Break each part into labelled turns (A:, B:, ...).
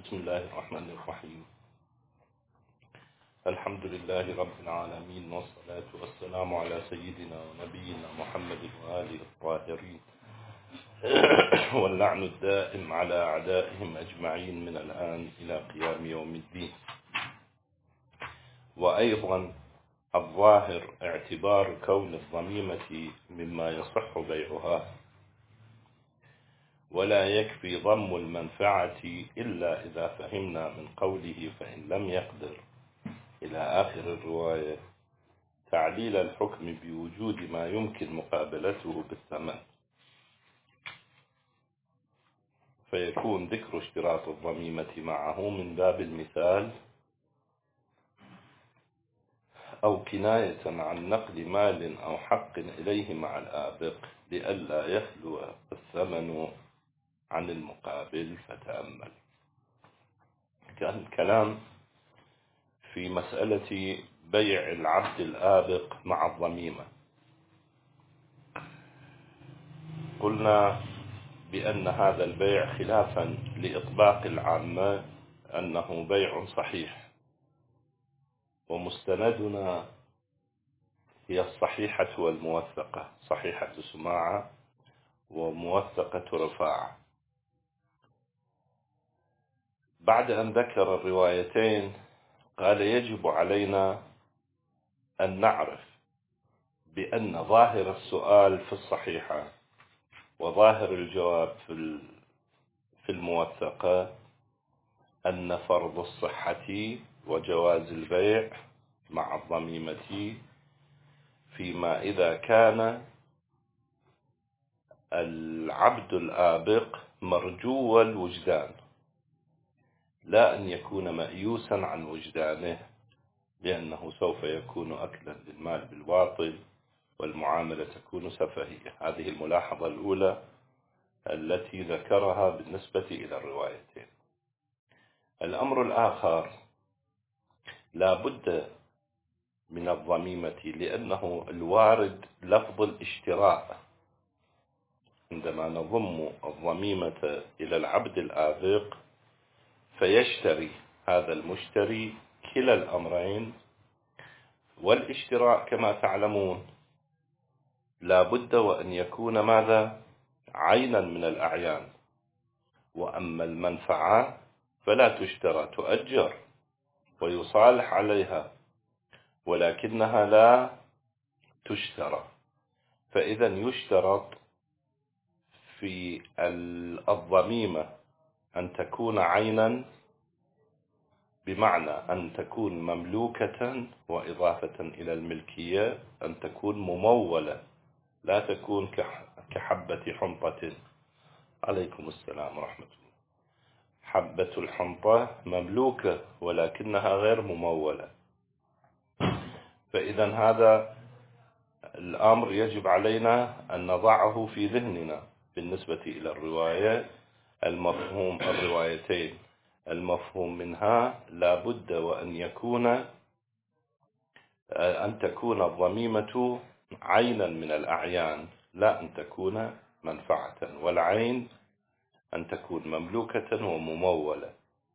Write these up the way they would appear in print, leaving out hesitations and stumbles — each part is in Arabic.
A: بسم الله الرحمن الرحيم. الحمد لله رب العالمين، والصلاة والسلام على سيدنا ونبينا محمد وآله الطاهرين، واللعن الدائم على أعدائهم أجمعين من الآن إلى قيام يوم الدين. وأيضا الظاهر اعتبار كون الضميمة مما يصح بيعها، ولا يكفي ضم المنفعة إلا إذا فهمنا من قوله فإن لم يقدر إلى آخر الرواية تعليل الحكم بوجود ما يمكن مقابلته بالثمن، فيكون ذكر اشتراط الضميمة معه من باب المثال أو كناية عن نقل مال أو حق إليه مع الآبق لئلا يخلو الثمن عن المقابل. فتأمل. كان الكلام في مسألة بيع العبد الآبق مع الضميمة. قلنا بأن هذا البيع خلافا لإطباق العامة أنه بيع صحيح، ومستندنا هي الصحيحة والموثقة، صحيحة سماعة وموثقة رفاعة. بعد أن ذكر الروايتين قال يجب علينا أن نعرف بأن ظاهر السؤال في الصحيحة وظاهر الجواب في الموثقة أن فرض الصحة وجواز البيع مع الضميمة فيما إذا كان العبد الآبق مرجو الوجدان، لا أن يكون مأيوسا عن وجدانه، لأنه سوف يكون أكلا للمال بالباطل والمعاملة تكون سفهية. هذه الملاحظة الأولى التي ذكرها بالنسبة إلى الروايتين. الأمر الآخر، لا بد من الضميمة، لأنه الوارد لفظ الاشتراء. عندما نضم الضميمة إلى العبد الآبق فيشتري هذا المشتري كلا الأمرين. والاشتراء كما تعلمون لا بد وأن يكون ماذا؟ عينا من الأعيان. وأما المنفعة فلا تشترى، تؤجر ويصالح عليها، ولكنها لا تشترى. فإذا يشترط في الضميمة أن تكون عينا، بمعنى أن تكون مملوكة، وإضافة إلى الملكية أن تكون ممولة، لا تكون كحبة حنطة. عليكم السلام ورحمة الله. حبة الحنطة مملوكة ولكنها غير ممولة. فإذا هذا الأمر يجب علينا أن نضعه في ذهننا بالنسبة إلى الروايتين. المفهوم منها لا بد وأن تكون الضميمة عينا من الأعيان، لا أن تكون منفعة، والعين أن تكون مملوكة وممولة.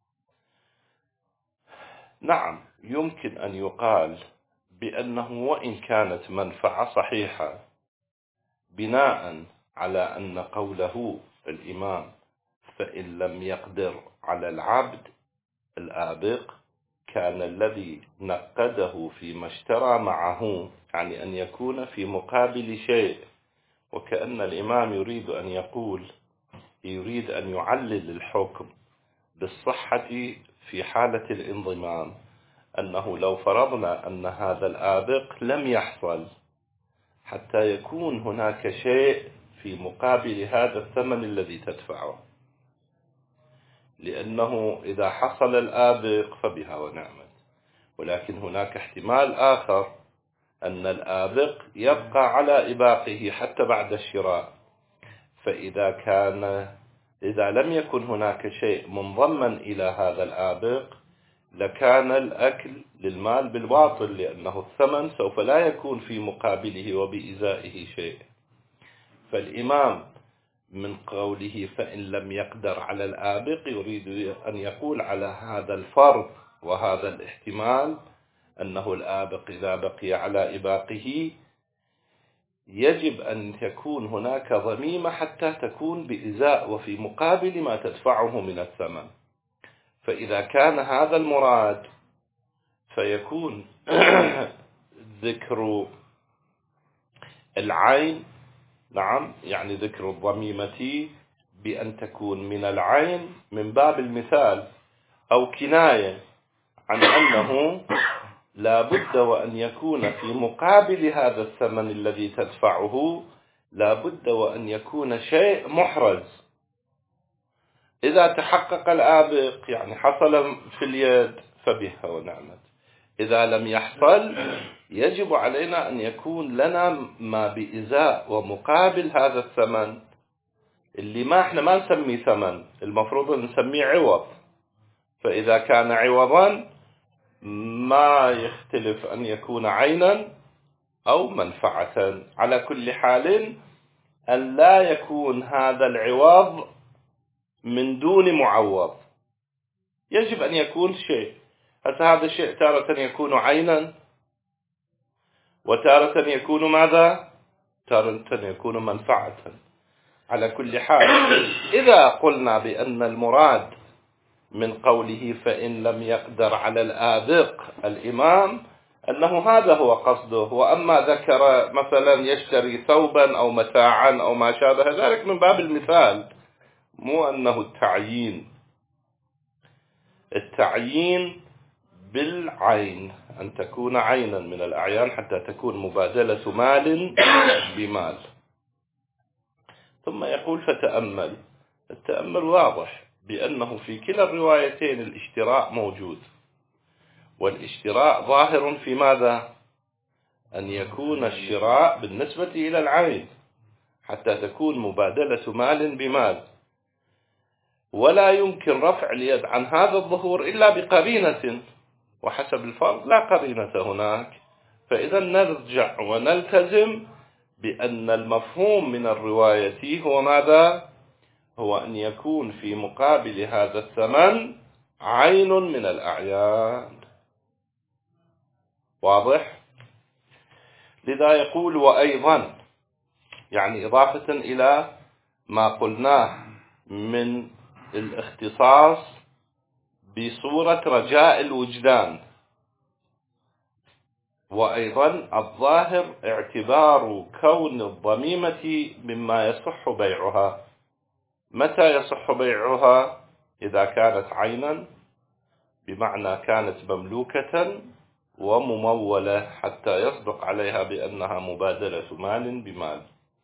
A: نعم، يمكن أن يقال بأنه وإن كانت منفعة صحيحة، بناء على أن قوله الإمام فإن لم يقدر على العبد الآبق كان الذي نقده فيما اشترى معه، يعني أن يكون في مقابل شيء. وكأن الإمام يريد أن يعلل الحكم بالصحة في حالة الانضمام، أنه لو فرضنا أن هذا الآبق لم يحصل حتى يكون هناك شيء في مقابل هذا الثمن الذي تدفعه، لأنه إذا حصل الآبق فبها ونعمت. ولكن هناك احتمال آخر، أن الآبق يبقى على إباقه حتى بعد الشراء. إذا لم يكن هناك شيء منضما إلى هذا الآبق لكان الأكل للمال بالباطل، لأنه الثمن سوف لا يكون في مقابله وبإزائه شيء. فالإمام من قوله فإن لم يقدر على الآبق يريد أن يقول على هذا الفرض وهذا الاحتمال أنه الآبق إذا بقي على إباقه يجب أن تكون هناك ضميمة حتى تكون بإزاء وفي مقابل ما تدفعه من الثمن. فإذا كان هذا المراد فيكون ذكر العين، نعم، يعني ذكر الضميمة بأن تكون من العين من باب المثال أو كناية عن أنه لا بد وأن يكون في مقابل هذا الثمن الذي تدفعه لا بد وأن يكون شيء محرز. إذا تحقق الآبق يعني حصل في اليد فبها ونعمت، إذا لم يحصل يجب علينا أن يكون لنا ما بإزاء ومقابل هذا الثمن اللي ما احنا ما نسميه ثمن، المفروض نسميه عوض. فإذا كان عوضا ما يختلف أن يكون عينا أو منفعة، على كل حال أن لا يكون هذا العوض من دون معوض، يجب أن يكون شيء. هذا الشيء تارة يكون عينا وتارة يكون ماذا؟ تارة يكون منفعة. على كل حال إذا قلنا بأن المراد من قوله فإن لم يقدر على الآبق الإمام أنه هذا هو قصده، وأما ذكر مثلا يشتري ثوبا أو متاعا أو ما شابه ذلك من باب المثال، مو أنه التعيين بالعين، أن تكون عينا من الأعيان حتى تكون مبادلة مال بمال. ثم يقول فتأمل. التأمل واضح بأنه في كلا الروايتين الاشتراء موجود، والاشتراء ظاهر في ماذا؟ أن يكون الشراء بالنسبة إلى العين حتى تكون مبادلة مال بمال، ولا يمكن رفع اليد عن هذا الظهور إلا بقرينة، وحسب الفرض لا قرينة هناك. فإذا نرجع ونلتزم بأن المفهوم من الرواية هو ماذا؟ هو أن يكون في مقابل هذا الثمن عين من الأعيان. واضح؟ لذا يقول وأيضا، يعني إضافة إلى ما قلناه من الاختصاص بصورة رجاء الوجدان. وأيضا الظاهر اعتبار كون الضميمة مما يصح بيعها. متى يصح بيعها؟ إذا كانت عينا، بمعنى كانت مملوكة وممولة حتى يصدق عليها بأنها مبادلة مال بمال.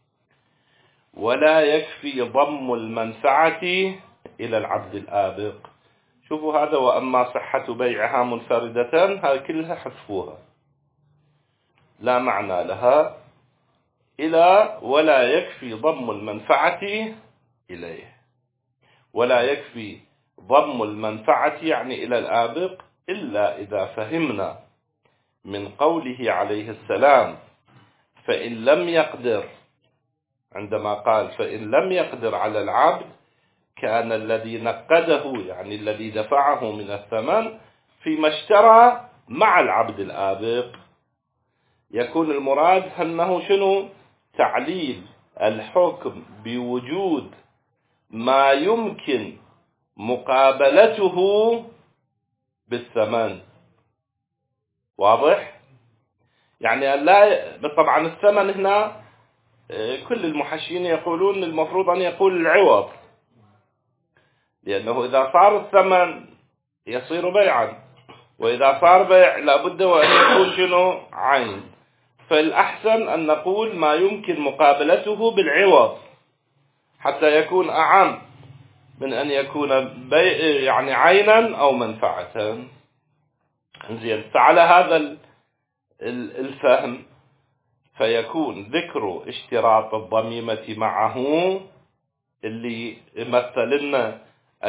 A: ولا يكفي ضم المنفعة إلى العبد الآبق. شوفوا هذا، وأما صحة بيعها منفردة هذه كلها حذفوها، لا معنى لها، إلى ولا يكفي ضم المنفعة إليه. ولا يكفي ضم المنفعة يعني إلى الآبق إلا إذا فهمنا من قوله عليه السلام فإن لم يقدر، عندما قال فإن لم يقدر على العبد، كان الذي نقده يعني الذي دفعه من الثمن فيما اشترى مع العبد الآبق. يكون المراد أنه شنو؟ تعليل الحكم بوجود ما يمكن مقابلته بالثمن. واضح؟ يعني لا، طبعا الثمن هنا كل المحشين يقولون المفروض أن يقول العوض، لأنه إذا صار الثمن يصير بيعا، وإذا صار بيع لابد وأن يكون شنو؟ عين. فالأحسن أن نقول ما يمكن مقابلته بالعوض حتى يكون أعم من أن يكون بيع يعني عينا أو منفعة. زين، فعلى هذا الفهم فيكون ذكر اشتراط الضميمة معه اللي يمثل لنا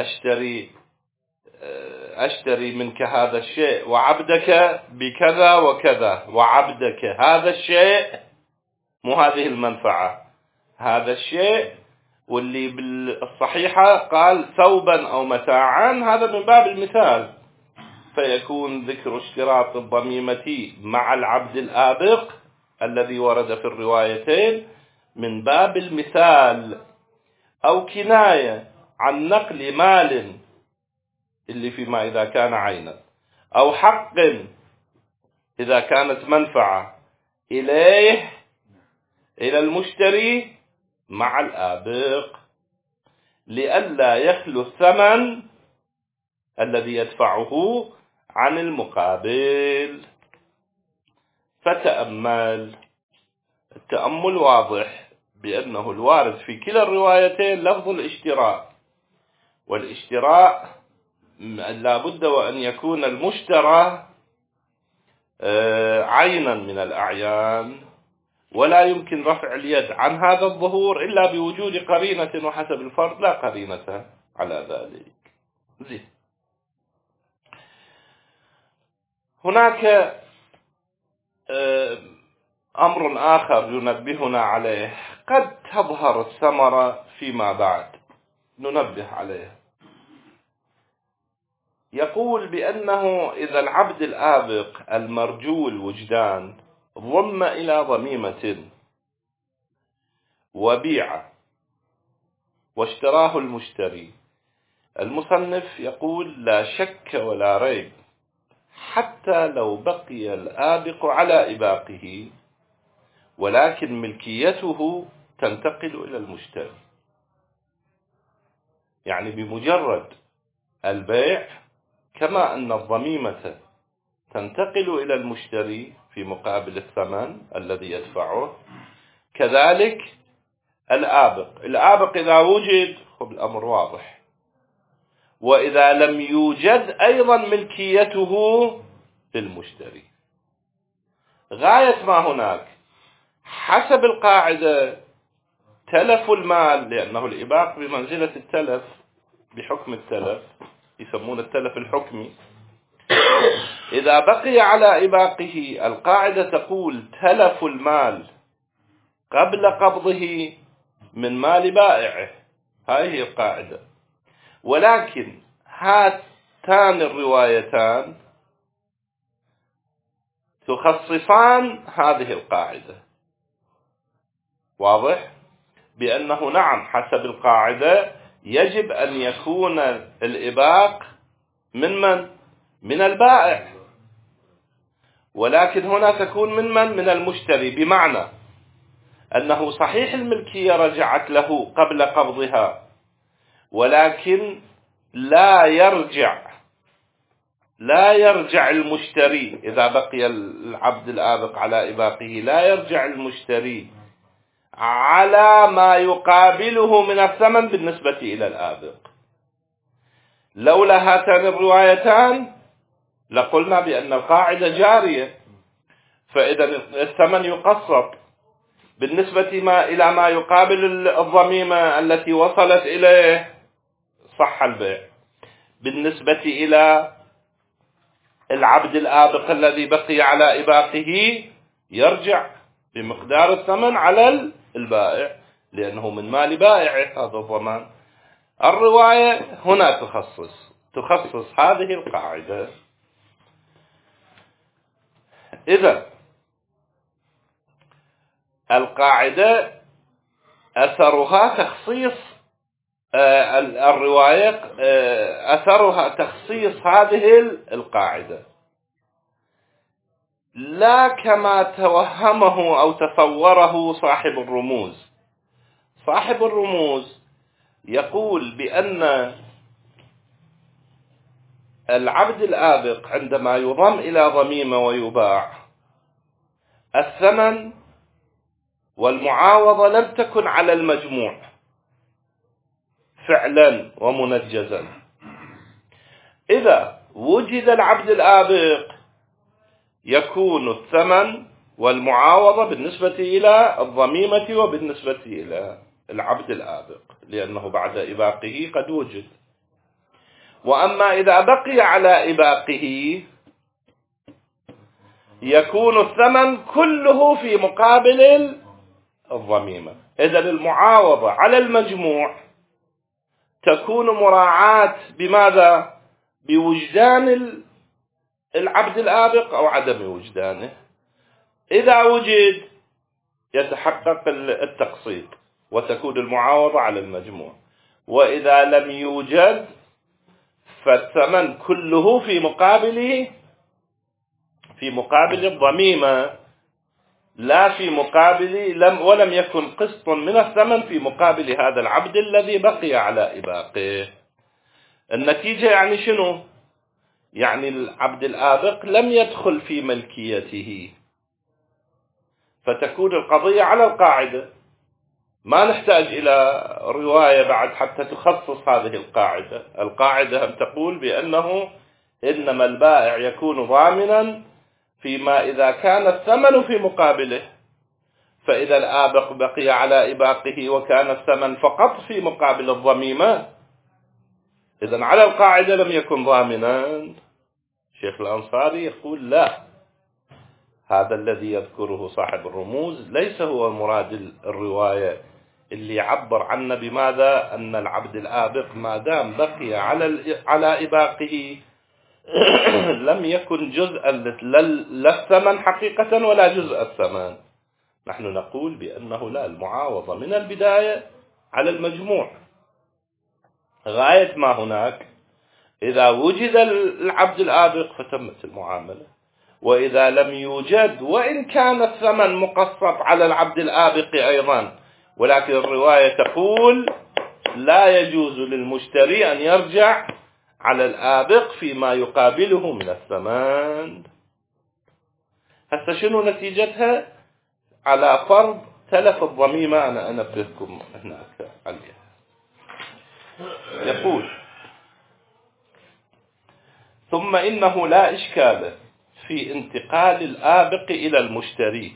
A: أشتري منك هذا الشيء وعبدك بكذا وكذا، وعبدك هذا الشيء، مو هذه المنفعة، هذا الشيء واللي بالصحيحة قال ثوبا أو متاعا، هذا من باب المثال، فيكون ذكر اشتراط الضميمة مع العبد الآبق الذي ورد في الروايتين من باب المثال، أو كناية عن نقل مال اللي فيما إذا كان عينا، أو حق إذا كانت منفعة إليه إلى المشتري مع الآبق، لئلا يخلو الثمن الذي يدفعه عن المقابل. فتأمل، التأمل واضح بأنه الوارد في كلا الروايتين لفظ الاشتراء، والاشتراء لا بد وأن يكون المشترى عينا من الأعيان، ولا يمكن رفع اليد عن هذا الظهور إلا بوجود قرينة، وحسب الفرد لا قرينة على ذلك. زين. هناك أمر آخر ينبهنا عليه، قد تظهر الثمرة فيما بعد، ننبه عليه. يقول بأنه إذا العبد الآبق المرجو الوجدان ضم إلى ضميمة وبيع واشتراه المشتري، المصنف يقول لا شك ولا ريب حتى لو بقي الآبق على إباقه، ولكن ملكيته تنتقل إلى المشتري. يعني بمجرد البيع، كما أن الضميمة تنتقل إلى المشتري في مقابل الثمن الذي يدفعه، كذلك الآبق إذا وجد الأمر واضح، وإذا لم يوجد أيضا ملكيته للمشتري. غاية ما هناك حسب القاعدة تلف المال، لأنه الإباق بمنزلة التلف بحكم التلف، يسمون التلف الحكمي. إذا بقي على إباقه القاعدة تقول تلف المال قبل قبضه من مال بائعه، هذه القاعدة. ولكن هاتان الروايتان تخصصان هذه القاعدة، واضح؟ بأنه نعم حسب القاعدة يجب أن يكون الإباق من البائع، ولكن هنا تكون من المشتري، بمعنى أنه صحيح الملكية رجعت له قبل قبضها، ولكن لا يرجع المشتري إذا بقي العبد الآبق على إباقه، لا يرجع المشتري على ما يقابله من الثمن بالنسبة إلى الآبق. لولا هاتان الروايتان لقلنا بأن القاعدة جارية، فإذا الثمن يقسط بالنسبة إلى ما يقابل الضميمة التي وصلت إليه، صح البيع. بالنسبة إلى العبد الآبق الذي بقي على إباقه يرجع بمقدار الثمن على البائع، لأنه من مال بائعه هذا الضمان. الرواية هنا تخصص هذه القاعدة. إذا القاعدة أثرها تخصيص الرواية، أثرها تخصيص هذه القاعدة، لا كما توهمه أو تصوره صاحب الرموز. صاحب الرموز يقول بأن العبد الآبق عندما يضم إلى ضميمة ويباع، الثمن والمعاوضة لم تكن على المجموع فعلا ومنجزا. إذا وجد العبد الآبق يكون الثمن والمعاوضة بالنسبة إلى الضميمة وبالنسبة إلى العبد الآبق، لأنه بعد إباقه قد وجد. وأما إذا بقي على إباقه يكون الثمن كله في مقابل الضميمة. إذا المعاوضة على المجموع تكون مراعاة بماذا؟ بوجدان العبد الآبق أو عدم وجدانه. إذا وجد يتحقق التقسيط وتكون المعاوضة على المجموع، وإذا لم يوجد فالثمن كله في مقابل الضميمة، لا في مقابل ولم يكن قسط من الثمن في مقابل هذا العبد الذي بقي على إباقه. النتيجة يعني شنو؟ يعني العبد الآبق لم يدخل في ملكيته، فتكون القضية على القاعدة. ما نحتاج إلى رواية بعد حتى تخصص هذه القاعدة. القاعدة هم تقول بأنه إنما البائع يكون ضامنا فيما إذا كان الثمن في مقابله، فإذا الآبق بقي على إباقه وكان الثمن فقط في مقابل الضميمة، إذن على القاعدة لم يكن ضامنا. شيخ الأنصاري يقول لا، هذا الذي يذكره صاحب الرموز ليس هو مراد الرواية اللي يعبر عنه بماذا؟ أن العبد الآبق ما دام بقي على إباقه لم يكن جزءا لا الثمن حقيقة ولا جزء الثمن. نحن نقول بأنه لا، المعاوضة من البداية على المجموع غاية ما هناك. إذا وجد العبد الآبق فتمت المعاملة، وإذا لم يوجد وإن كان الثمن مقسط على العبد الآبق أيضا، ولكن الرواية تقول لا يجوز للمشتري أن يرجع على الآبق فيما يقابله من الثمن. هسه شنو نتيجتها؟ على فرض تلف الضميمة أنا أنبهكم هناك عليها. يقول ثم إنه لا إشكال في انتقال الآبق إلى المشتري.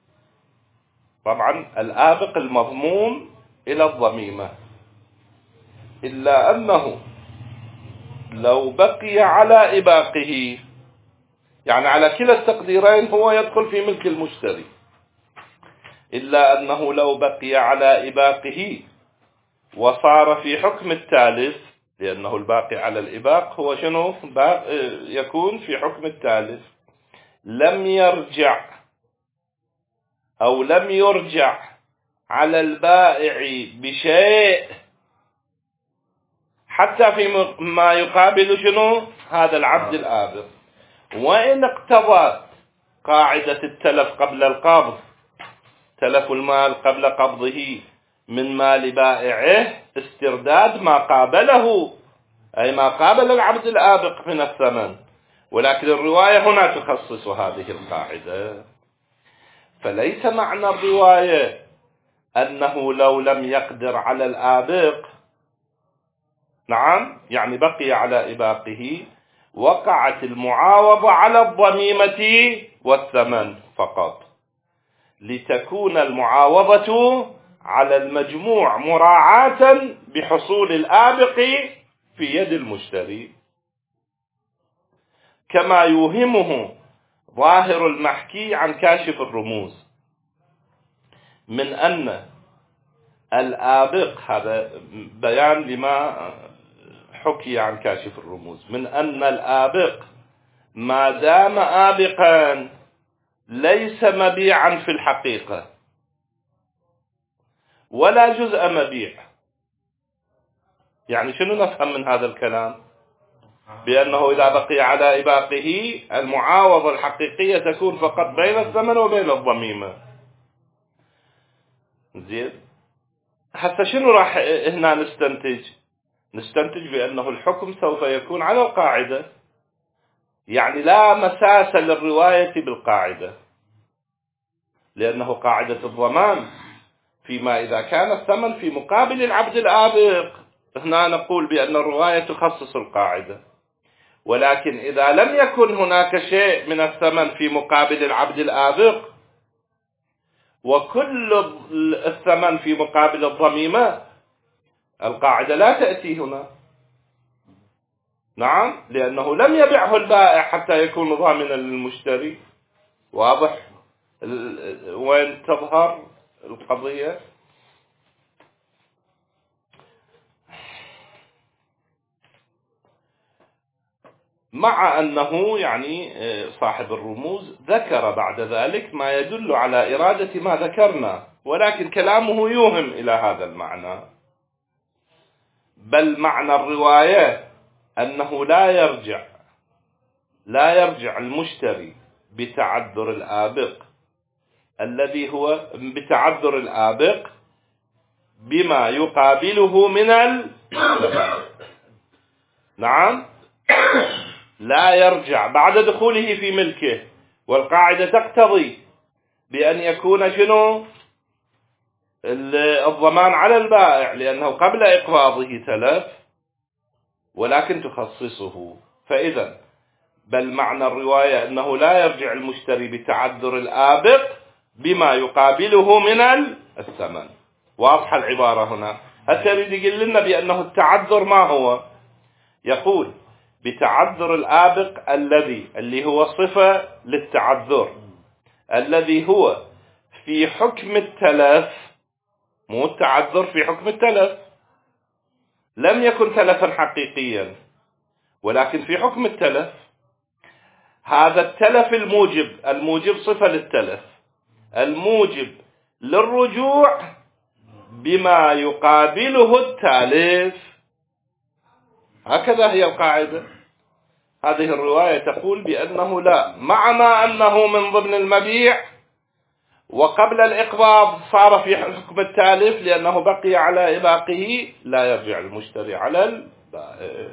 A: طبعا الآبق المضموم إلى الضميمة، إلا أنه لو بقي على إباقه، يعني على كلا التقديرين هو يدخل في ملك المشتري، إلا أنه لو بقي على إباقه وصار في حكم التالف، لأنه الباقي على الإباق هو شنو؟ يكون في حكم التالف، لم يرجع أو لم يرجع على البائع بشيء حتى في ما يقابل شنو؟ هذا العبد الآبق. وإن اقتضت قاعدة التلف قبل القبض، تلف المال قبل قبضه من مال بائعه، استرداد ما قابله، أي ما قابل العبد الآبق من الثمن، ولكن الرواية هنا تخصص هذه القاعدة. فليس معنى الرواية أنه لو لم يقدر على الآبق، نعم، يعني بقي على إباقه، وقعت المعاوضة على الضميمة والثمن فقط، لتكون المعاوضة على المجموع مراعاة بحصول الآبق في يد المشتري، كما يوهمه ظاهر المحكي عن كاشف الرموز من أن الآبق، هذا بيان لما حكي عن كاشف الرموز، من أن الآبق ما دام آبقا ليس مبيعا في الحقيقة ولا جزء مبيع. يعني شنو نفهم من هذا الكلام؟ بأنه إذا بقي على إباقه المعاوضة الحقيقية تكون فقط بين الثمن وبين الضميمة. زين، حتى شنو راح هنا نستنتج بأنه الحكم سوف يكون على القاعدة، يعني لا مساس للرواية بالقاعدة، لأنه قاعدة الضمان فيما إذا كان الثمن في مقابل العبد الآبق، هنا نقول بأن الرواية تخصص القاعدة. ولكن إذا لم يكن هناك شيء من الثمن في مقابل العبد الآبق وكل الثمن في مقابل الضميمة، القاعدة لا تأتي هنا. نعم، لأنه لم يبيعه البائع حتى يكون ضامنا للمشتري. واضح وين تظهر القضية؟ مع أنه يعني صاحب الرموز ذكر بعد ذلك ما يدل على إرادة ما ذكرنا، ولكن كلامه يوهم إلى هذا المعنى. بل معنى الرواية أنه لا يرجع المشتري بتعذر الآبق الذي هو بتعذر الآبق بما يقابله من الثمن. نعم، لا يرجع بعد دخوله في ملكه، والقاعدة تقتضي بأن يكون شنو الضمان على البائع، لأنه قبل إقباضه تلف، ولكن تخصصه. فإذا بل معنى الرواية أنه لا يرجع المشتري بتعذر الآبق بما يقابله من الثمن. واضحة العبارة هنا. حتى يريد يقول لنا بأنه التعذر ما هو؟ يقول بتعذر الآبق اللي هو صفة للتعذر، الذي هو في حكم التلف، مو التعذر في حكم التلف، لم يكن تلفا حقيقيا ولكن في حكم التلف. هذا التلف الموجب صفة للتلف، الموجب للرجوع بما يقابله التالف. هكذا هي القاعدة. هذه الرواية تقول بأنه لا، معنى أنه من ضمن المبيع وقبل الإقباض صار في حكم التالف لأنه بقي على إباقه، لا يرجع المشتري على البائع.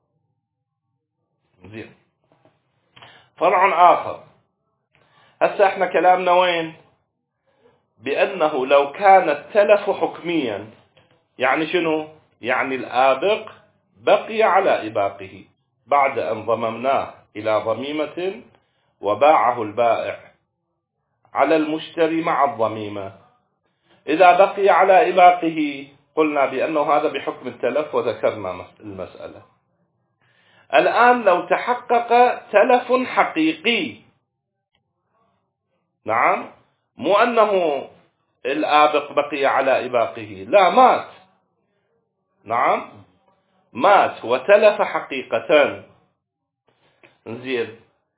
A: زين. فرع آخر. هسه احنا كلامنا وين؟ بأنه لو كان التلف حكميا، يعني شنو؟ يعني الآبق بقي على إباقه بعد أن ضممناه إلى ضميمة وباعه البائع على المشتري مع الضميمة. إذا بقي على إباقه قلنا بأنه هذا بحكم التلف وذكرنا المسألة. الآن لو تحقق تلف حقيقي، نعم، مو أنه الآبق بقي على إباقه، لا، مات، نعم، مات وتلف حقيقة. زين،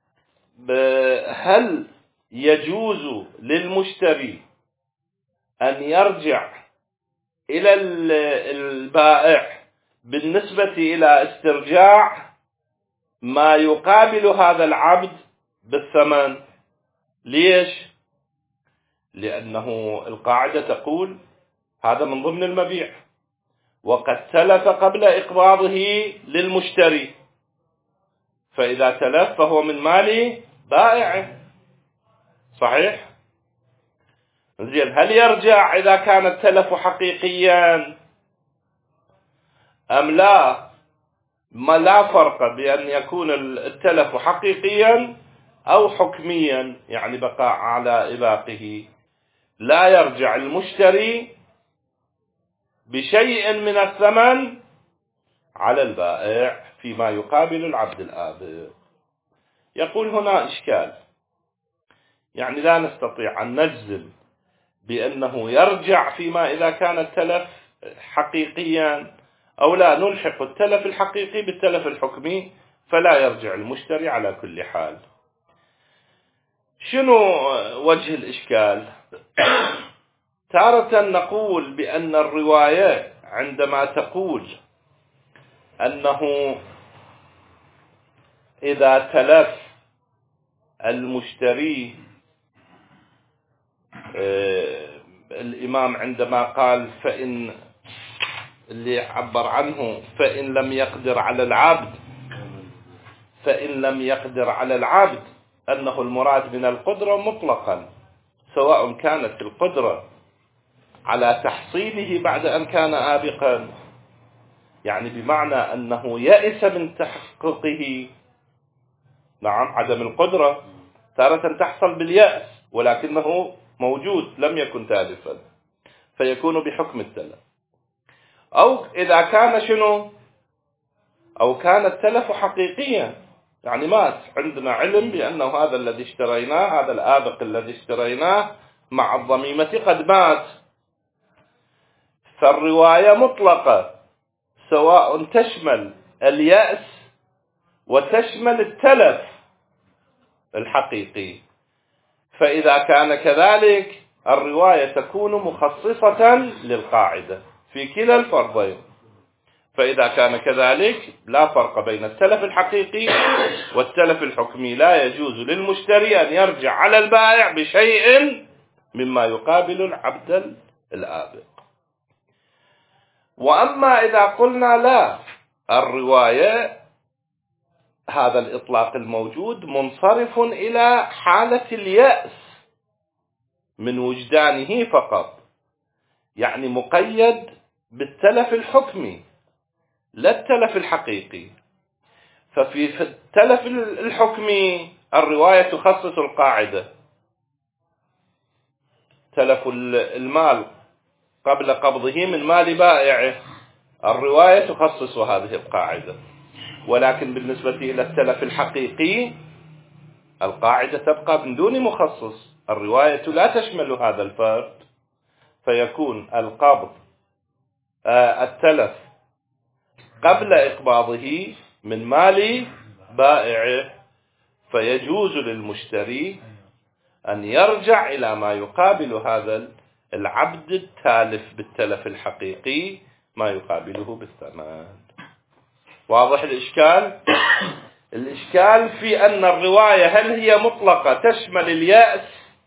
A: هل يجوز للمشتري أن يرجع إلى البائع بالنسبة إلى استرجاع ما يقابل هذا العبد بالثمن؟ ليش؟ لأنه القاعدة تقول هذا من ضمن المبيع وقد تلف قبل إقباضه للمشتري، فإذا تلف فهو من مال بائعه. صحيح؟ زين، هل يرجع إذا كان التلف حقيقيا أم لا؟ ما لا فرق بأن يكون التلف حقيقيا أو حكميا، يعني بقى على إباقه. لا يرجع المشتري بشيء من الثمن على البائع فيما يقابل العبد الآبق. يقول هنا إشكال، يعني لا نستطيع أن نجزم بأنه يرجع فيما إذا كان التلف حقيقيا أو لا، نلحق التلف الحقيقي بالتلف الحكمي فلا يرجع المشتري على كل حال. شنو وجه الإشكال؟ تارة نقول بأن الرواية عندما تقول أنه إذا تلف المشتري، الإمام عندما قال فإن اللي عبر عنه فإن لم يقدر على العبد، أنه المراد من القدرة مطلقا، سواء كانت القدرة على تحصيله بعد أن كان آبقا، يعني بمعنى أنه يئس من تحققه. نعم، عدم القدرة تارة تحصل باليأس ولكنه موجود لم يكن تالفا فيكون بحكم التلف. أو إذا كان شنو؟ أو كان التلف حقيقيا، يعني مات، عندنا علم بأنه هذا الذي اشتريناه، هذا الآبق الذي اشتريناه مع الضميمة قد مات، فالرواية مطلقة سواء تشمل اليأس وتشمل التلف الحقيقي. فإذا كان كذلك الرواية تكون مخصصة للقاعدة في كلا الفرضين. فإذا كان كذلك لا فرق بين التلف الحقيقي والتلف الحكمي، لا يجوز للمشتري أن يرجع على البائع بشيء مما يقابل العبد الآبق. وأما إذا قلنا لا، الرواية هذا الإطلاق الموجود منصرف إلى حالة اليأس من وجدانه فقط، يعني مقيد بالتلف الحكمي لا التلف الحقيقي. ففي التلف الحكمي الرواية تخصص القاعدة، تلف المال قبل قبضه من مال بائعه، الرواية تخصص هذه القاعدة. ولكن بالنسبة إلى التلف الحقيقي القاعدة تبقى من دون مخصص، الرواية لا تشمل هذا الفرد، فيكون القبض التلف قبل إقباضه من مال بائعه، فيجوز للمشتري أن يرجع إلى ما يقابل هذا العبد التالف بالتلف الحقيقي ما يقابله بالثمن. واضح الإشكال؟ الإشكال في أن الرواية هل هي مطلقة تشمل اليأس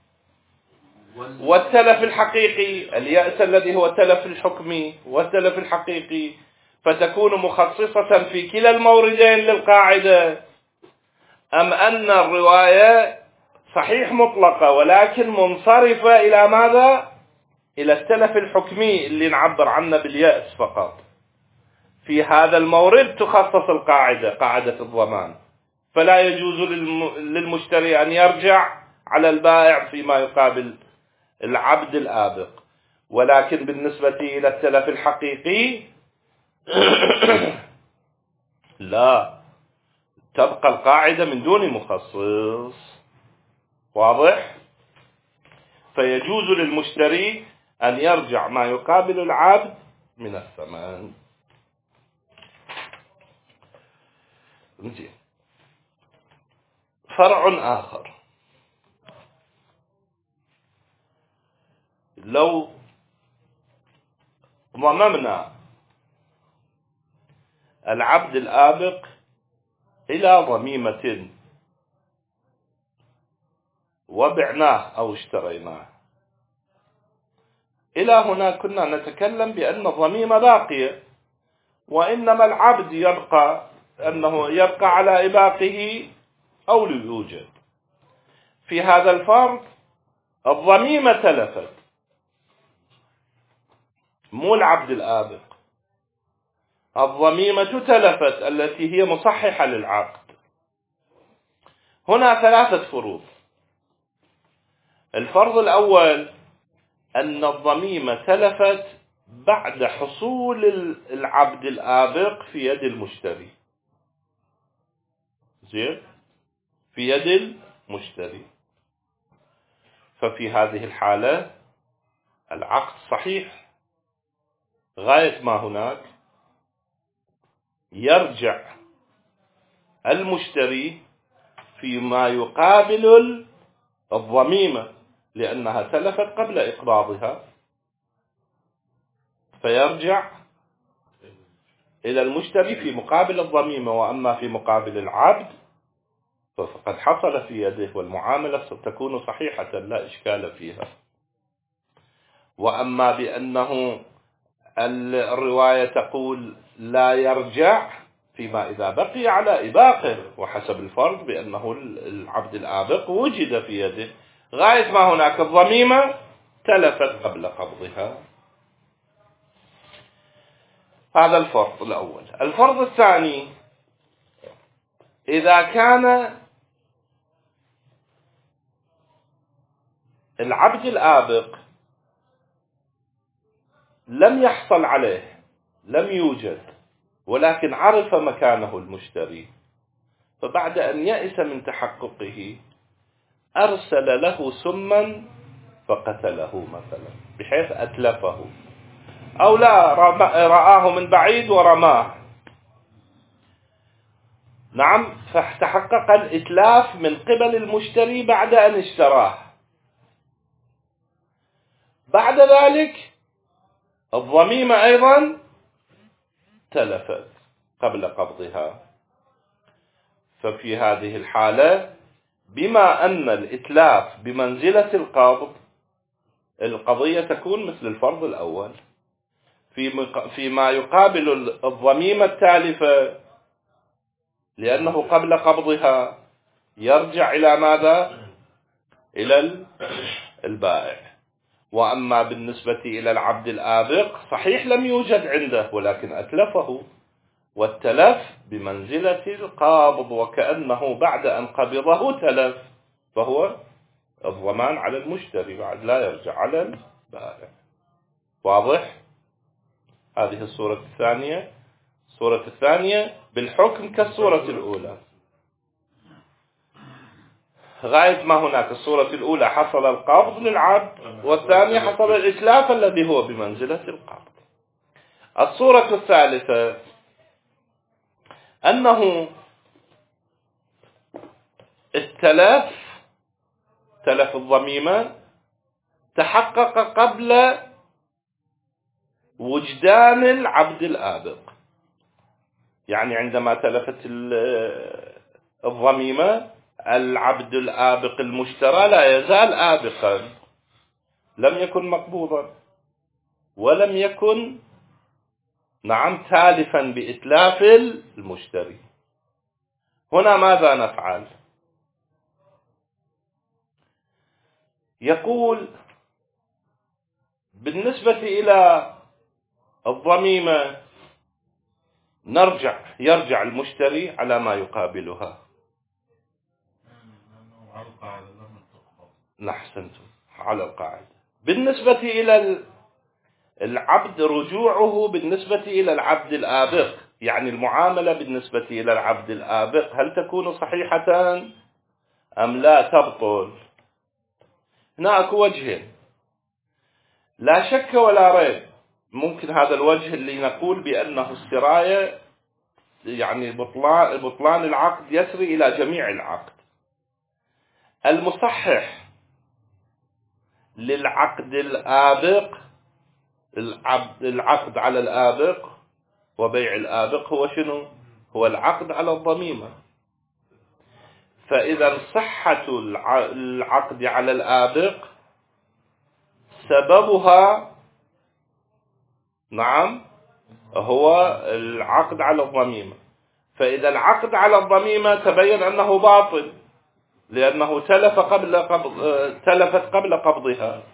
A: والتلف الحقيقي، اليأس الذي هو التلف الحكمي والتلف الحقيقي، فتكون مخصصة في كلا الموردين للقاعدة، أم أن الرواية صحيح مطلقة ولكن منصرفة إلى ماذا؟ إلى التلف الحكمي اللي نعبر عنه باليأس فقط. في هذا المورد تخصص القاعدة، قاعدة الضمان، فلا يجوز للمشتري أن يرجع على البائع فيما يقابل العبد الآبق. ولكن بالنسبة إلى التلف الحقيقي لا، تبقى القاعدة من دون مخصص. واضح؟ فيجوز للمشتري أن يرجع ما يقابل العبد من الثمن. فرع آخر، لو ضممنا العبد الآبق إلى ضميمة وبعناه أو اشتريناه، إلى هنا كنا نتكلم بأن الضميمة باقية، وإنما العبد يبقى على إباقه أو لا يوجد. في هذا الفرض الضميمة تلفت، مو العبد الآبق، الضميمة تلفت التي هي مصححة للعقد. هنا ثلاثة فروض. الفرض الأول أن الضميمة تلفت بعد حصول العبد الآبق في يد المشتري. زين؟ في يد المشتري، ففي هذه الحالة العقد صحيح غاية ما هناك. يرجع المشتري فيما يقابل الضميمة لأنها تلفت قبل إقباضها، فيرجع إلى المشتري في مقابل الضميمة. وأما في مقابل العبد فقد حصل في يده، والمعاملة ستكون صحيحة لا إشكال فيها. وأما بأنه الرواية تقول لا يرجع فيما إذا بقي على إباقه، وحسب الفرض بأنه العبد الآبق وجد في يده غاية ما هناك الضميمة تلفت قبل قبضها. هذا الفرض الأول. الفرض الثاني، إذا كان العبد الآبق لم يحصل عليه، لم يوجد، ولكن عرف مكانه المشتري، فبعد أن يئس من تحققه أرسل له سما فقتله مثلا بحيث أتلفه، أو لا رآه من بعيد ورماه، نعم، فتحقق الإتلاف من قبل المشتري بعد أن اشتراه. بعد ذلك الضميمة أيضا تلفت قبل قبضها. ففي هذه الحالة بما أن الإتلاف بمنزلة القبض، القضية تكون مثل الفرض الأول. فيما يقابل الضميمة التالفة، لأنه قبل قبضها يرجع إلى ماذا؟ إلى البائع. وأما بالنسبة إلى العبد الآبق صحيح لم يوجد عنده ولكن أتلفه، والتلف بمنزلة القابض، وكأنه بعد أن قبضه تلف، فهو الضمان على المشتري بعد، لا يرجع على البائع. واضح؟ هذه الصورة الثانية. الصورة الثانية بالحكم كالصورة الأولى، غاية ما هناك. الصورة الأولى حصل القبض للعبد، والثانية حصل الإتلاف الذي هو بمنزلة القبض. الصورة الثالثة أنه تلف الضميمة تحقق قبل وجدان العبد الآبق. يعني عندما تلفت الضميمة، العبد الآبق المشترى لا يزال آبقا، لم يكن مقبوضا ولم يكن، نعم، تالفا بإتلاف المشتري. هنا ماذا نفعل؟ يقول بالنسبة إلى الضميمة يرجع المشتري على ما يقابلها. أحسنتم، على القاعدة. بالنسبة إلى العبد رجوعه بالنسبة إلى العبد الآبق، يعني المعاملة بالنسبة إلى العبد الآبق هل تكون صحيحة أم لا تبطل؟ هناك وجهين لا شك ولا ريب. ممكن هذا الوجه اللي نقول بأنه السراية، يعني بطلان العقد يسري إلى جميع العقد. المصحح للعقد الآبق، العقد على الآبق وبيع الآبق هو شنو؟ هو العقد على الضميمة. فإذا صحة العقد على الآبق سببها، نعم، هو العقد على الضميمة. فإذا العقد على الضميمة تبين أنه باطل لأنه تلفت قبل قبضها،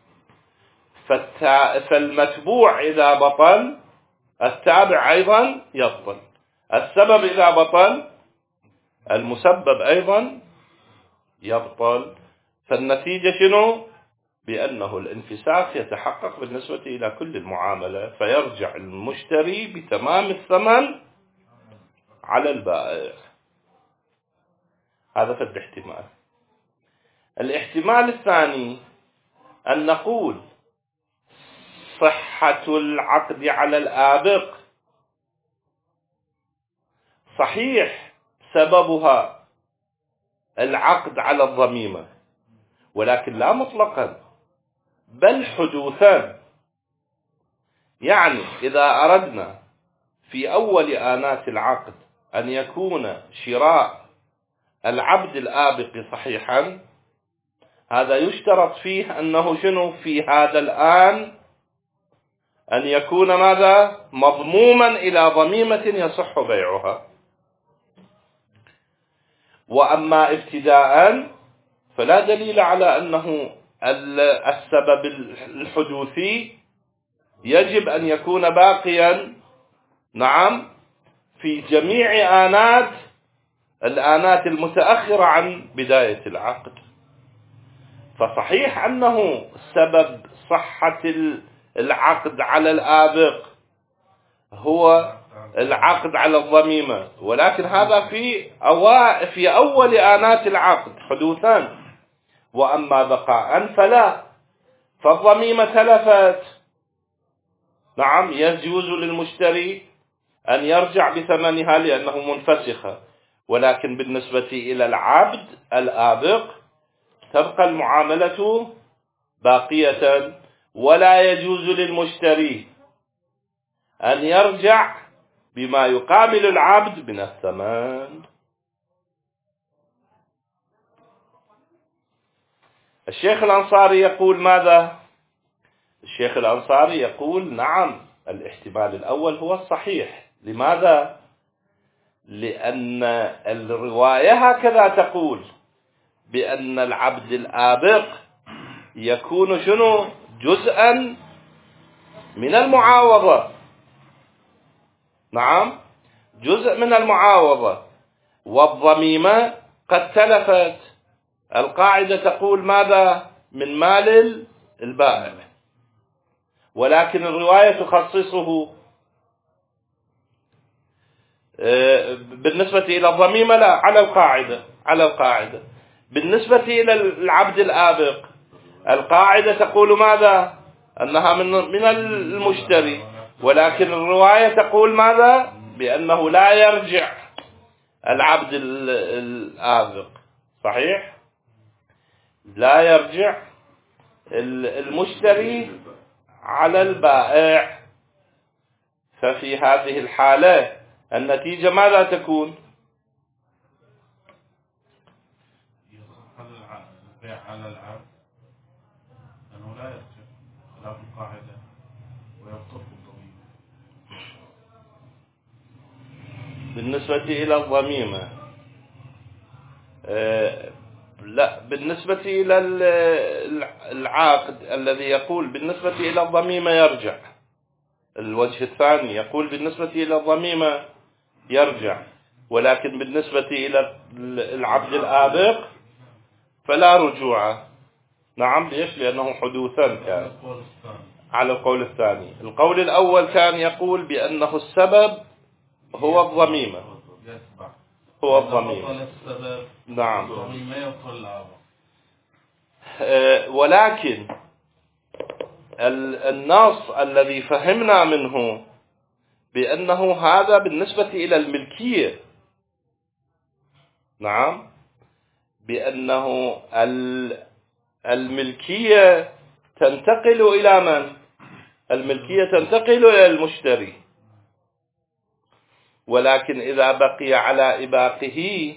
A: فالمتبوع إذا بطل التابع أيضا يبطل، السبب إذا بطل المسبب أيضا يبطل. فالنتيجة شنو؟ بأنه الانفساخ يتحقق بالنسبة إلى كل المعاملة، فيرجع المشتري بتمام الثمن على البائع. هذا في الاحتمال. الاحتمال الثاني أن نقول صحة العقد على الآبق صحيح سببها العقد على الضميمة، ولكن لا مطلقا بل حدوثا. يعني إذا أردنا في أول آنات العقد أن يكون شراء العبد الآبق صحيحا، هذا يشترط فيه أنه شنو في هذا الآن أن يكون ماذا؟ مضموما إلى ضميمة يصح بيعها. وأما ابتداء فلا دليل على أنه السبب الحدوثي يجب أن يكون باقيا، نعم، في جميع الآنات المتأخرة عن بداية العقد. فصحيح أنه سبب صحة العقد على الآبق هو العقد على الضميمة، ولكن هذا في أول آنات العقد حدوثا. وأما بقاء فلا، فالضميمة تلفت، نعم، يجوز للمشتري أن يرجع بثمنها لأنه منفسخة، ولكن بالنسبة إلى العبد الآبق تبقى المعاملة باقية، ولا يجوز للمشتري أن يرجع بما يقابل العبد من الثمن. الشيخ الأنصاري يقول ماذا؟ الشيخ الأنصاري يقول نعم، الاحتمال الأول هو الصحيح. لماذا؟ لأن الرواية هكذا تقول، بأن العبد الآبق يكون شنو؟ جزءا من المعاوضة، نعم، جزء من المعاوضة، والضميمة قد تلفت. القاعدة تقول ماذا؟ من مال البائع، ولكن الرواية تخصصه. بالنسبة إلى الضميمة لا، على القاعدة. بالنسبة إلى العبد الآبق القاعدة تقول ماذا؟ أنها من المشتري، ولكن الرواية تقول ماذا؟ بأنه لا يرجع العبد الآبق. صحيح؟ لا يرجع المشتري على البائع. ففي هذه الحالة النتيجة ماذا تكون؟
B: البيع على العبد أنه لا يرجع خلاف القاعدة ويبطل الضميمة.
A: بالنسبة إلى الضميمة لا، بالنسبة إلى العاقد الذي يقول بالنسبة إلى الضميمة يرجع. الوجه الثاني يقول بالنسبة إلى الضميمة يرجع، ولكن بالنسبة إلى العبد الآبق فلا رجوع. نعم، ليش؟ لأنه حدوثا كان على القول الثاني. القول الأول كان يقول بأنه السبب هو الضميمة، هو الضميمة، نعم. ولكن النص الذي فهمنا منه بأنه هذا بالنسبة إلى الملكية، نعم، بأنه الملكية تنتقل إلى من؟ الملكية تنتقل إلى المشتري، ولكن إذا بقي على إباقه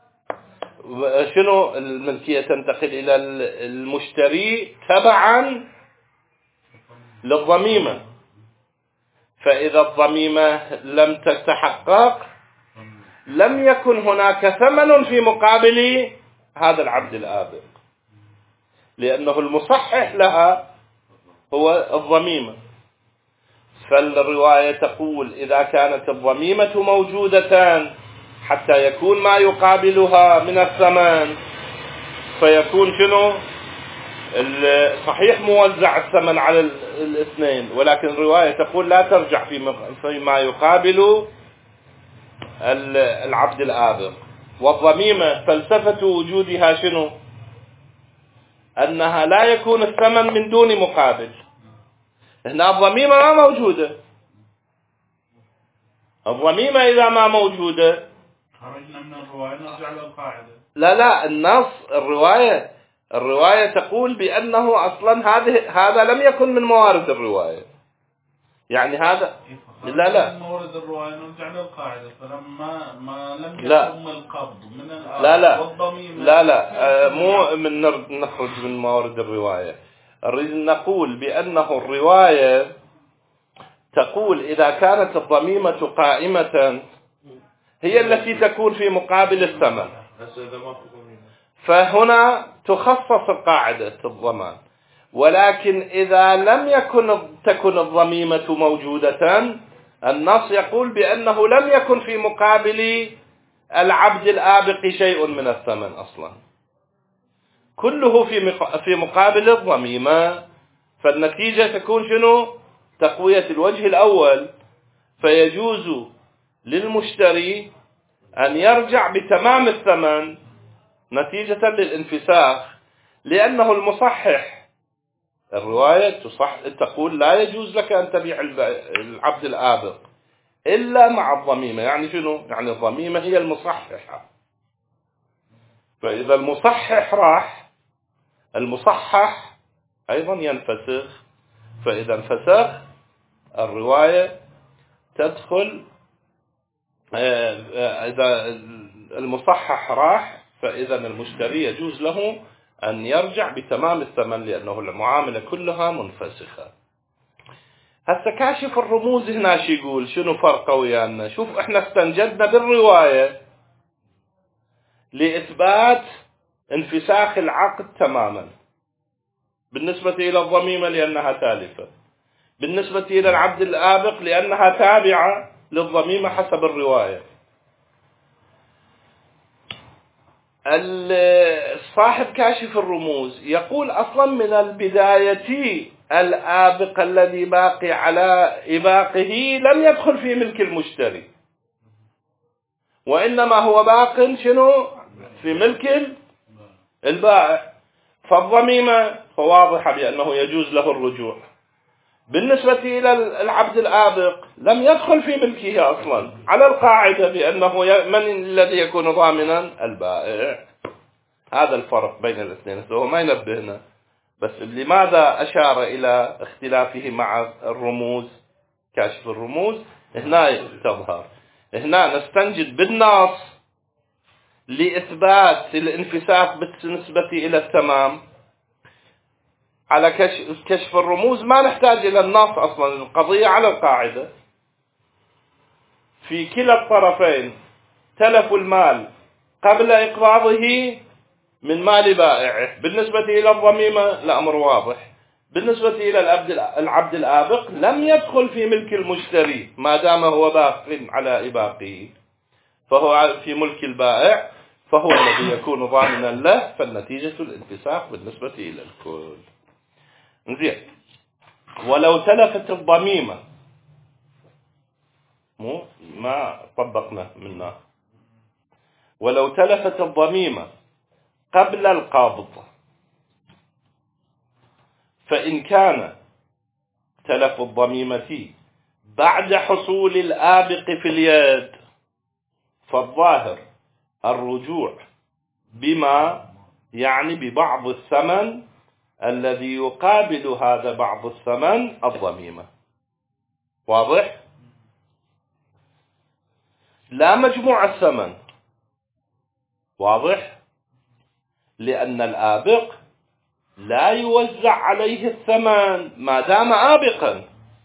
A: شنو؟ الملكية تنتقل إلى المشتري تبعا للضميمة. فإذا الضميمة لم تتحقق لم يكن هناك ثمن في مقابل هذا العبد الآبق، لأنه المصحح لها هو الضميمة. فالرواية تقول إذا كانت الضميمة موجودة حتى يكون ما يقابلها من الثمن، فيكون شنو؟ صحيح موزع الثمن على الاثنين، ولكن الرواية تقول لا ترجع فيما يقابل العبد الآبق. والضميمة فلسفة وجودها شنو؟ أنها لا يكون الثمن من دون مقابل. هنا الضميمة ما موجودة. الضميمة إذا ما موجودة
B: خرجنا من الرواية نرجع للقاعدة.
A: لا، النص الرواية تقول بأنه أصلا هذا لم يكن من موارد الرواية. يعني هذا لا
B: من موارد الرواية نرجع للقاعدة. فلما ما لم يتم القبض من والضميمة
A: لا مو من نخرج من موارد الرواية. نريد نقول بأنه الرواية تقول إذا كانت الضميمة قائمة هي التي تكون في مقابل الثمن، فهنا تخصص قاعدة الضمان. ولكن إذا لم تكن الضميمة موجودة النص يقول بأنه لم يكن في مقابل العبد الآبق شيء من الثمن أصلا، كله في مقابل الضميمة. فالنتيجة تكون شنو؟ تقوية الوجه الأول، فيجوز للمشتري أن يرجع بتمام الثمن نتيجة للانفساخ، لأنه المصحح الرواية تقول لا يجوز لك أن تبيع العبد الآبق إلا مع الضميمة. يعني شنو؟ يعني الضميمة هي المصححة. فإذا المصحح راح، المصحح أيضا ينفسخ. فإذا انفسخ الرواية تدخل. إذا المصحح راح فإذا المشتري يجوز له أن يرجع بتمام الثمن، لأنه المعاملة كلها منفسخة. هسه كاشف الرموز هنا شو يقول؟ شنو فرقه ويانا؟ شوف، احنا استنجدنا بالرواية لإثبات انفساخ العقد تماما بالنسبة إلى الضميمة لأنها تالفة، بالنسبة إلى العبد الآبق لأنها تابعة للضميمة حسب الرواية. الصاحب كاشف الرموز يقول أصلا من البداية الآبق الذي باقي على إباقه لم يدخل في ملك المشتري، وإنما هو باق شنو؟ في ملك البائع. فالضميمة فواضحة بأنه يجوز له الرجوع. بالنسبة إلى العبد الآبق لم يدخل في ملكه أصلا، على القاعدة بأنه من الذي يكون ضامنا؟ البائع. هذا الفرق بين الاثنين. هو ما ينبهنا، بس لماذا أشار إلى اختلافه مع الرموز؟ كاشف الرموز هنا تظهر. هنا نستنجد بالنص لإثبات الانفساخ بالنسبة إلى التمام. على كشف الرموز ما نحتاج إلى النص أصلا، القضية على القاعدة. في كلا الطرفين تلف المال قبل إقراضه من مال بائعه. بالنسبة إلى الضميمة الأمر واضح. بالنسبة إلى العبد الآبق لم يدخل في ملك المشتري ما دام هو باق على إباقه، فهو في ملك البائع، فهو الذي يكون ضامنا له. فالنتيجة الانفساخ بالنسبة إلى الكل. زين. ولو تلفت الضميمة، ما طبقنا منها، ولو تلفت الضميمة قبل القبض، فإن كان تلف الضميمة بعد حصول الآبق في اليد فالظاهر الرجوع بما يعني ببعض الثمن الذي يقابل هذا بعض الثمن الضميمة. واضح؟ لا مجموع الثمن. واضح؟ لأن الآبق لا يوزع عليه الثمن ما دام آبقا،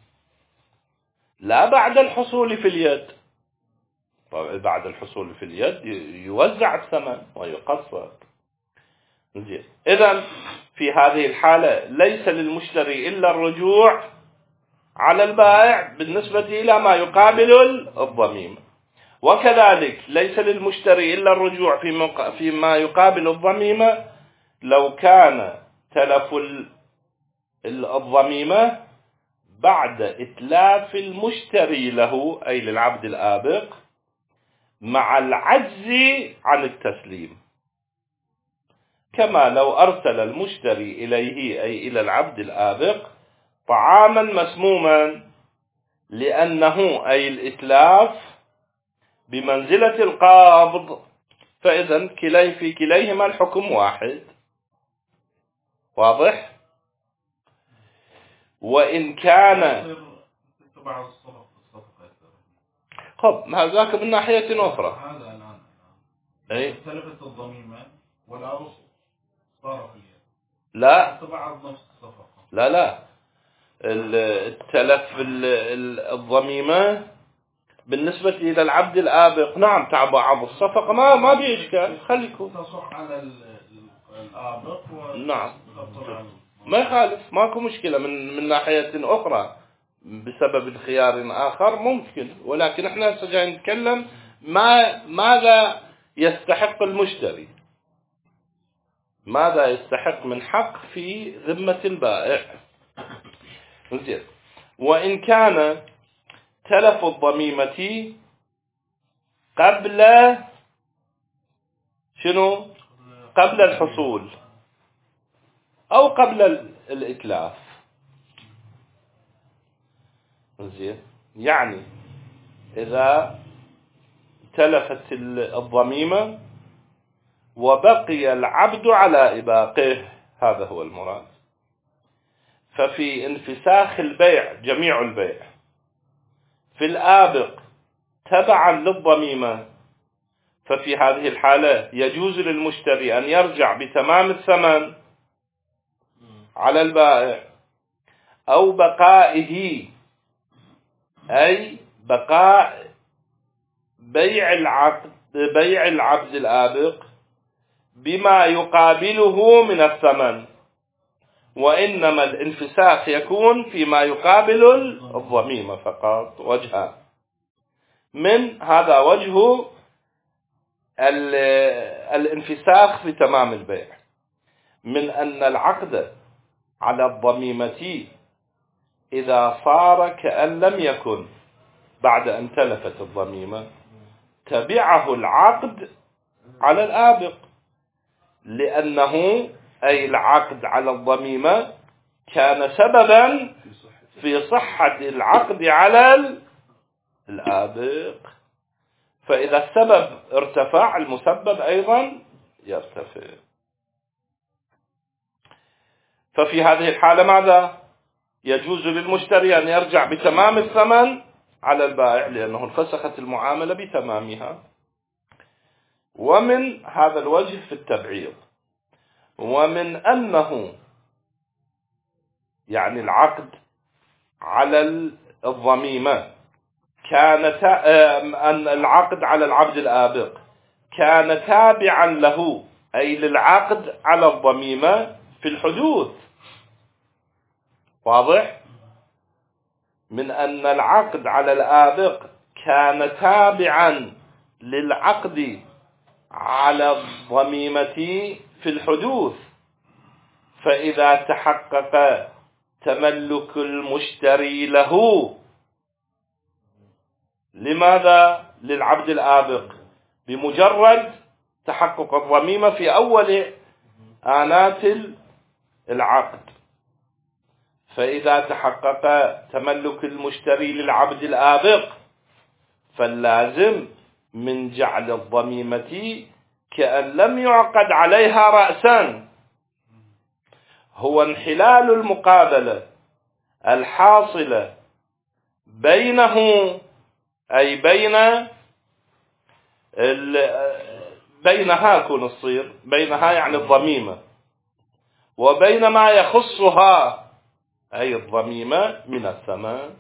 A: لا بعد الحصول في اليد. طبعا بعد الحصول في اليد يوزع الثمن ويقسط. زين. إذن في هذه الحالة ليس للمشتري إلا الرجوع على البائع بالنسبة إلى ما يقابل الضميمة، وكذلك ليس للمشتري إلا الرجوع فيما يقابل الضميمة لو كان تلف الضميمة بعد إتلاف المشتري له أي للعبد الآبق مع العجز عن التسليم، كما لو أرسل المشتري إليه أي إلى العبد الآبق طعاما مسموما، لأنه أي الإتلاف بمنزلة القابض، فإذا في كليهما الحكم واحد. واضح؟ وإن كان خب هذاك من ناحية أخرى.
B: هذا الآن
A: أي
B: تلفت الضميمة والعرض صار فيها.
A: لا
B: بعض نفس الصفقة.
A: لا التلف الضميمة بالنسبة إلى العبد الآبق نعم تبع الصفقة ما بإشكال، خليكم
B: تصح على الآبق
A: نعم ما يخالف، ماكو مشكلة من ناحية أخرى بسبب خيار آخر ممكن، ولكن احنا جاي نتكلم ماذا يستحق المشتري، ماذا يستحق من حق في ذمة البائع. زين. وإن كان تلف الضميمة قبل شنو؟ قبل الحصول. أو قبل الإتلاف. زين، يعني إذا تلفت الضميمة وبقي العبد على إباقه، هذا هو المراد. ففي انفساخ البيع، جميع البيع في الآبق تبعا للضميمة، ففي هذه الحالة يجوز للمشتري أن يرجع بتمام الثمن على البائع، أو بقائه، أي بقاء بيع العبد الآبق بما يقابله من الثمن، وإنما الانفساخ يكون فيما يقابل الضميمة فقط. وجهان من هذا وجه الانفساخ في تمام البيع، من أن العقد على الضميمة إذا صار كأن لم يكن بعد أن تلفت الضميمة، تبعه العقد على الآبق، لأنه أي العقد على الضميمة كان سببا في صحة العقد على الآبق، فإذا السبب ارتفع المسبب أيضا يرتفع. ففي هذه الحالة ماذا؟ يجوز للمشتري أن يرجع بتمام الثمن على البائع، لأنه انفسخت المعاملة بتمامها. ومن هذا الوجه في التبعيض، ومن أنه يعني العقد على الضميمة أن العقد على العبد الآبق كان تابعا له، أي للعقد على الضميمة في الحدوث. واضح؟ من أن العقد على الآبق كان تابعا للعقد على الضميمة في الحدوث، فإذا تحقق تملك المشتري له، لماذا؟ للعبد الآبق، بمجرد تحقق الضميمة في أول آنات العقد. فإذا تحقق تملك المشتري للعبد الآبق، فاللازم من جعل الضميمة كأن لم يعقد عليها رأسا هو انحلال المقابلة الحاصلة بينه، أي بينها كون الصير، بينها يعني الضميمة، وبين ما يخصها أي الضميمة من الثمن.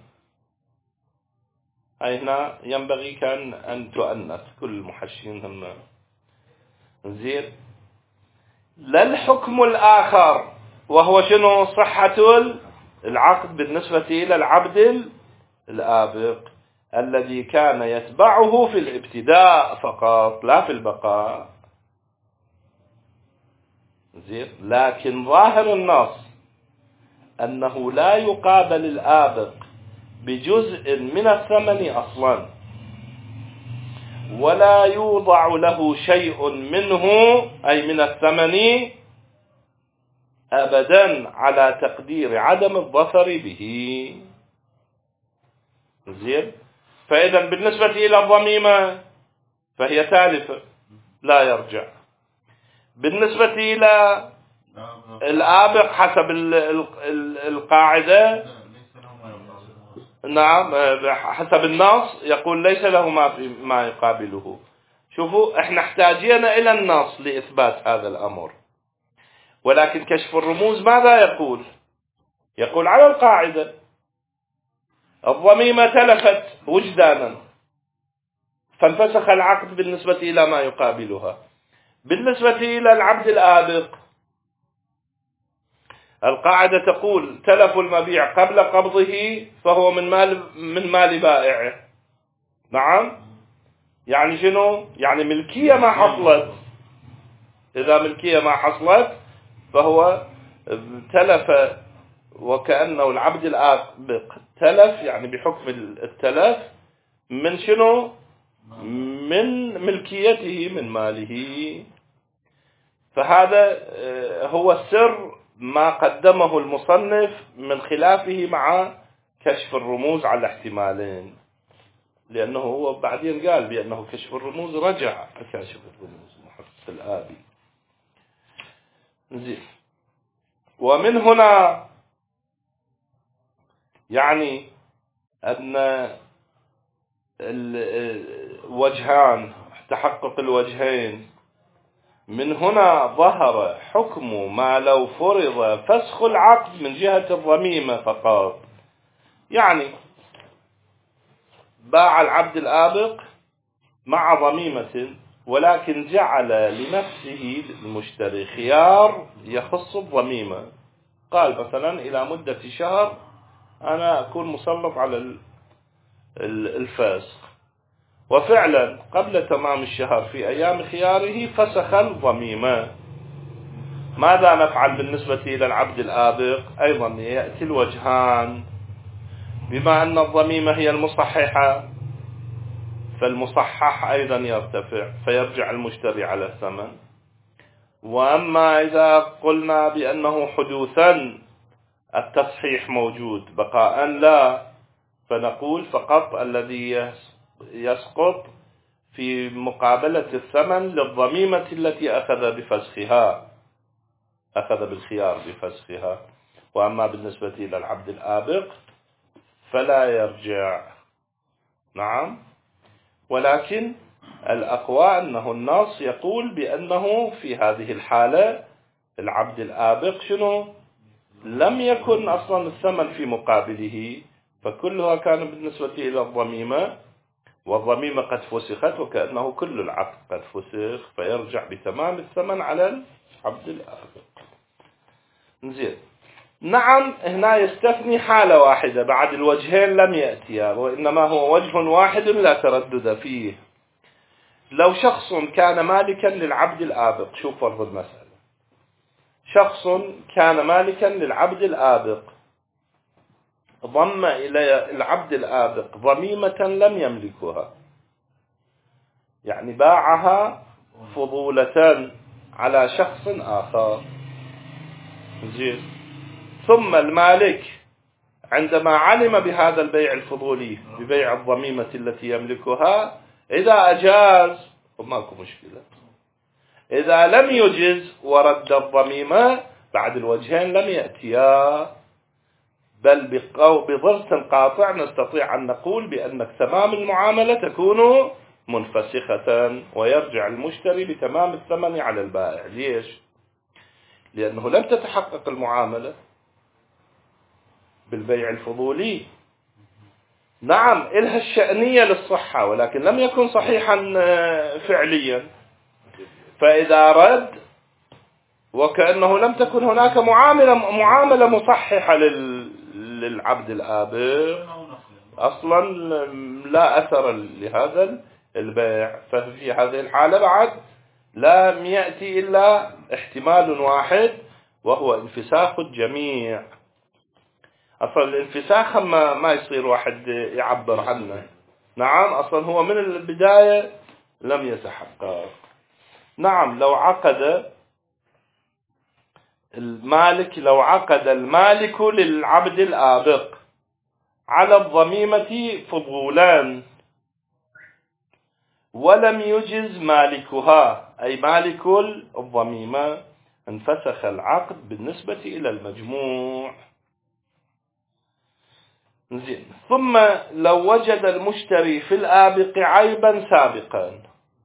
A: أي هنا ينبغي كان أن تؤنث كل المحشين هم. زين، لا الحكم الآخر وهو شنو؟ صحة العقد بالنسبة إلى العبد الآبق الذي كان يتبعه في الابتداء فقط، لا في البقاء. زين، لكن ظاهر النص أنه لا يقابل الآبق بجزء من الثمن أصلا، ولا يوضع له شيء منه أي من الثمن أبدا على تقدير عدم الظفر به. زين، فإذا بالنسبة إلى الضميمة فهي تالفة لا يرجع. بالنسبة إلى الآبق حسب القاعدة، نعم حسب النص يقول ليس له ما يقابله. شوفوا، احنا احتاجين إلى النص لإثبات هذا الأمر، ولكن كشف الرموز ماذا يقول؟ يقول على القاعدة الضميمة تلفت وجدانا فانفسخ العقد بالنسبة إلى ما يقابلها. بالنسبة إلى العبد الآبق القاعدة تقول تلف المبيع قبل قبضه فهو من مال بائعه. نعم، يعني شنو؟ يعني ملكية ما حصلت. إذا ملكية ما حصلت فهو تلف، وكأنه العبد الآبق تلف يعني بحكم التلف من شنو؟ من ملكيته، من ماله. فهذا هو السر ما قدمه المصنف من خلافه مع كشف الرموز على احتمالين، لأنه هو بعدين قال بأنه كشف الرموز رجع كشف الرموز محقق الآبي. زين. ومن هنا يعني أن الوجهان تحقق الوجهين، من هنا ظهر حكم ما لو فرض فسخ العقد من جهة الضميمة فقط. يعني باع العبد الآبق مع ضميمة، ولكن جعل لنفسه المشتري خيار يخص الضميمة، قال مثلا إلى مدة شهر أنا أكون مسلط على الفسخ، وفعلا قبل تمام الشهر في أيام خياره فسخ الضميمة. ماذا نفعل بالنسبة إلى العبد الآبق؟ أيضا يأتي الوجهان، بما أن الضميمة هي المصححة فالمصحح أيضا يرتفع فيرجع المشتري على الثمن. وأما إذا قلنا بأنه حدوثا التصحيح موجود بقاء لا، فنقول فقط الذي يسقط في مقابلة الثمن للضميمة التي أخذ بالخيار بفسخها. وأما بالنسبة إلى العبد الآبق فلا يرجع. نعم. ولكن الأقوى أنه النص يقول بأنه في هذه الحالة العبد الآبق لم يكن أصلا الثمن في مقابله، فكلها كان بالنسبة إلى الضميمة، والضميمة قد فسخت وكأنه كل العقد قد فسخ، فيرجع بتمام الثمن على العبد الآبق. زين. نعم. هنا يستثني حالة واحدة بعد الوجهين لم يأتيا، وإنما هو وجه واحد لا تردد فيه. لو شخص كان مالكا للعبد الآبق، شوف فرض المسألة، شخص كان مالكا للعبد الآبق ضم إلى العبد الآبق ضميمة لم يملكها، يعني باعها فضولة على شخص آخر. زين. ثم المالك عندما علم بهذا البيع الفضولي ببيع الضميمة التي يملكها، إذا أجاز فماكو مشكلة، إذا لم يجز ورد الضميمة بعد الوجهين لم يأتيا، بل بضرس قاطع نستطيع أن نقول بأن تمام المعاملة تكون منفسخة، ويرجع المشتري بتمام الثمن على البائع. ليش؟ لأنه لم تتحقق المعاملة بالبيع الفضولي. نعم إلها الشأنية للصحة، ولكن لم يكن صحيحا فعليا، فإذا رد وكأنه لم تكن هناك معاملة مصححة للعبد الآبق، أصلا لا أثر لهذا البيع، ففي هذه الحالة بعد لم يأتي إلا احتمال واحد، وهو انفساخ الجميع. أصلا الانفساخ ما يصير واحد يعبر عنه. نعم. أصلا هو من البداية لم يتحقق. نعم. لو عقد المالك للعبد الآبق على الضميمة فضولان ولم يجز مالكها، أي مالك الضميمة، انفسخ العقد بالنسبة إلى المجموع. زين. ثم لو وجد المشتري في الآبق عيبا سابقا،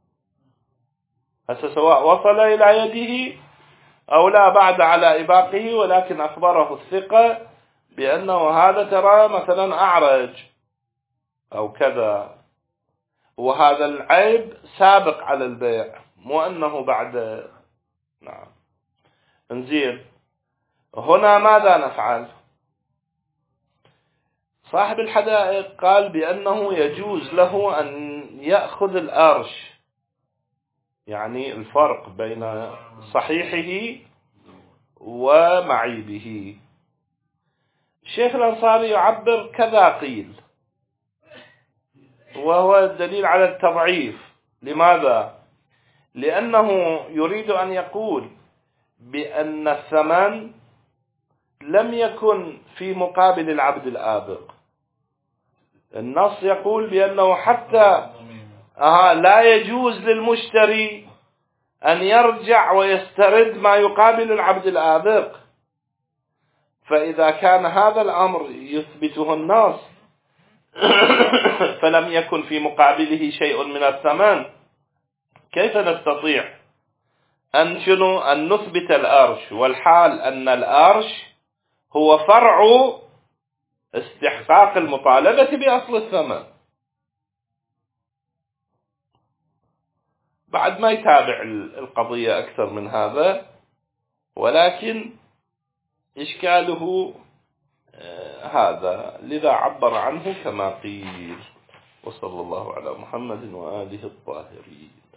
A: هسه سواء وصل إلى يده أو لا بعد على إباقه، ولكن أخبره الثقة بأنه هذا ترى مثلا أعرج أو كذا، وهذا العيب سابق على البيع مو أنه بعد. نعم. انزين. هنا ماذا نفعل؟ صاحب الحدائق قال بأنه يجوز له أن يأخذ الأرش، يعني الفرق بين صحيحه ومعيبه. الشيخ الأنصاري يعبر كذا قيل، وهو الدليل على التضعيف. لماذا؟ لأنه يريد أن يقول بأن الثمن لم يكن في مقابل العبد الآبق. النص يقول بأنه حتى لا يجوز للمشتري أن يرجع ويسترد ما يقابل العبد الآبق. فإذا كان هذا الأمر يثبته النص فلم يكن في مقابله شيء من الثمن، كيف نستطيع أن نثبت الأرش، والحال أن الأرش هو فرع استحقاق المطالبة بأصل الثمن؟ بعد ما يتابع القضية أكثر من هذا، ولكن إشكاله هذا، لذا عبر عنه كما قيل. وصلى الله على محمد وآله الطاهرين.